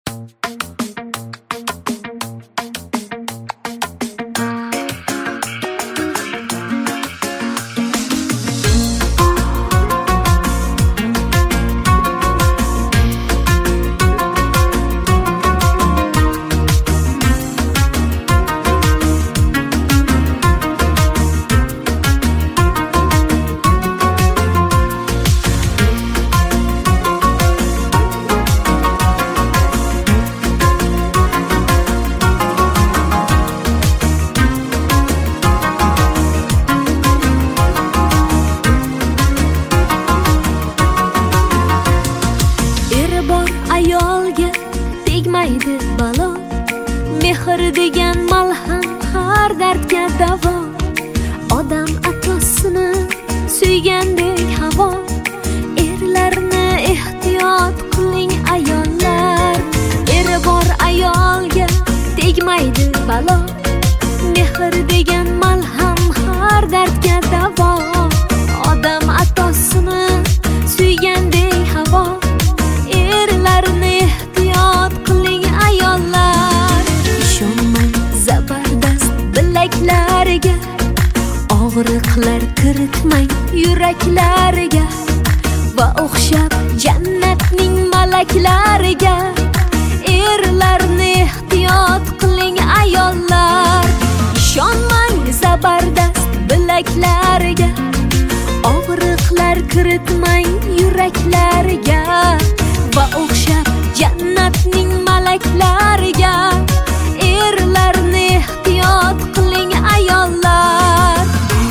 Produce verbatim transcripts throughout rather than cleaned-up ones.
ayolga tegmaydi balo, mehr degan malham har dardga davo. Odam atosini suygandek havo, erlarni ehtiyot qiling ayollar. Eri bor ayolga tegmaydi balo, mehr degan malham har dardga davo. Odam atosini suygandek havo, erlarni ehtiyot qiling ayollar. Ishonmang zabardast bilaklariga, og'riqlar kiritmang yuraklariga, va o'xshab jannatning malaklariga, erlarni ehtiyot qiling ayollar. Ishonmang zabardast bilaklariga, og'riqlar kiritmang yuraklariga, va o'xshab jannatning malaklariga, erlarni ehtiyot qiling ayollar.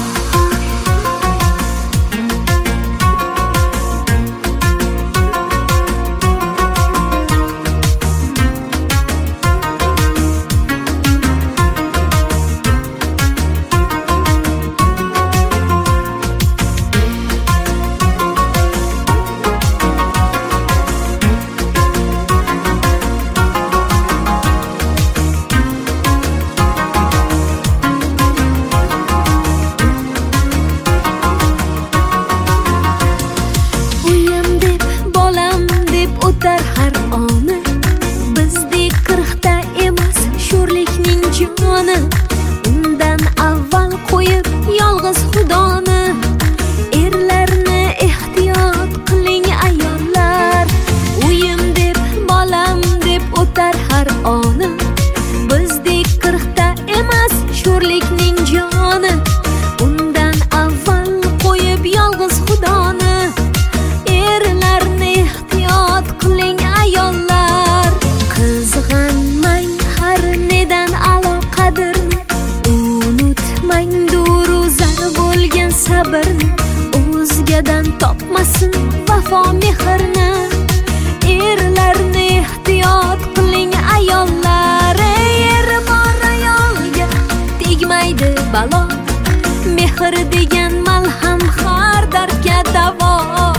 O'tar har oni, bizdek qirqta emas sho'rlikning joni. Undan avval qo'yib yolg'iz xudoni, erlarni ehtiyot qiling ayollar. Uyim deb, bolam deb o'tar har oni, bizdek qirqta emas sho'rlikning joni. Undan avval qo'yib yolg'iz xudoni, erlarni ehtiyot qiling ayollar. Qizg'anmang har nedan aloqadirni, unutmang duru zar bo'lgan sabrni. O'zgadan topmasin vafo mehrni, erlarni ehtiyot qiling ayollar. Eri bor ayolga tegmaydi balo, mehr degan malham har dardga davo.